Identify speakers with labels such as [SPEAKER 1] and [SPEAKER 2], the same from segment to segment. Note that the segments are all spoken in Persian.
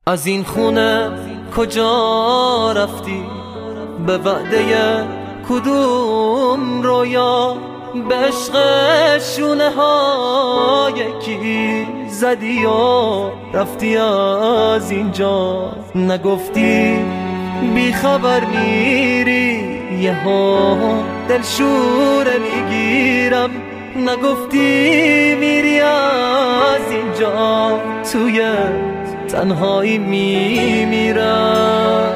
[SPEAKER 1] از این خونه کجا رفتی؟ به وعده کدوم رویا؟ به عشق شونه های کی زدی و رفتی از اینجا؟ نگفتی بی خبر میری یهو دلشوره میگیرم، نگفتی میری از اینجا توی تنهایی میمیرم.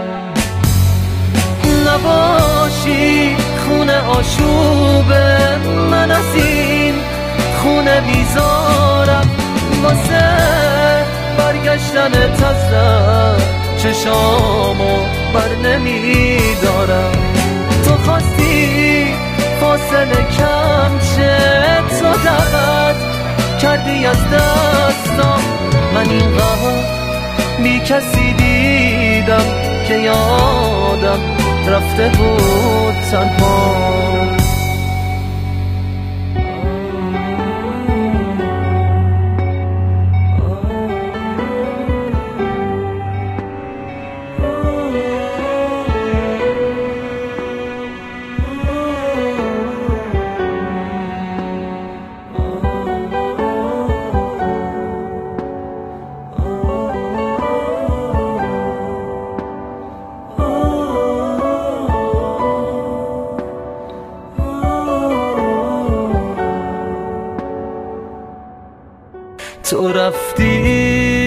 [SPEAKER 1] نباشی خونه آشوبه، من از این خونه بیزارم، واسه برگشتن تزم چشامو بر نمیدارم. تو خواستی فاصله کم شه، تو دقت کردی از دستم، من اینقدر بی کسی دیدم که یادم رفته بود تنها. تو رفتی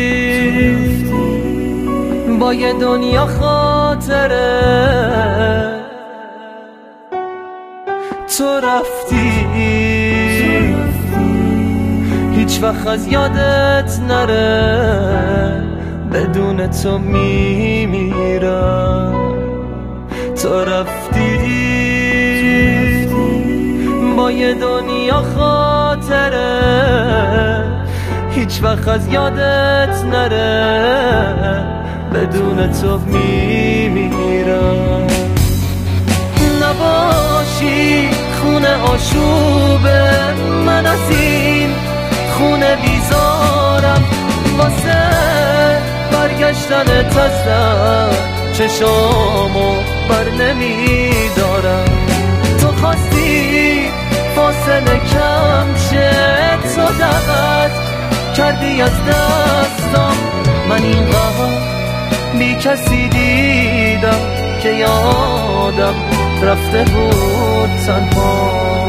[SPEAKER 1] با یه دنیا خاطره، تو رفتی هیچ وقت از یادت نره، بدون تو میمیرم. تو رفتی با یه دنیا خاطره، هیچ وقت از یادت نره، بدون تو میمیرم. نباشی خونه آشوبه، من از این خونه بیزارم، واسه برگشتن تزم چشامو بر نمیدارم. تو خواستی فاصله کم شه، تو دقت کردی از دستم، من اینقدر بی کسی دیدم که یادم رفته بود تنها.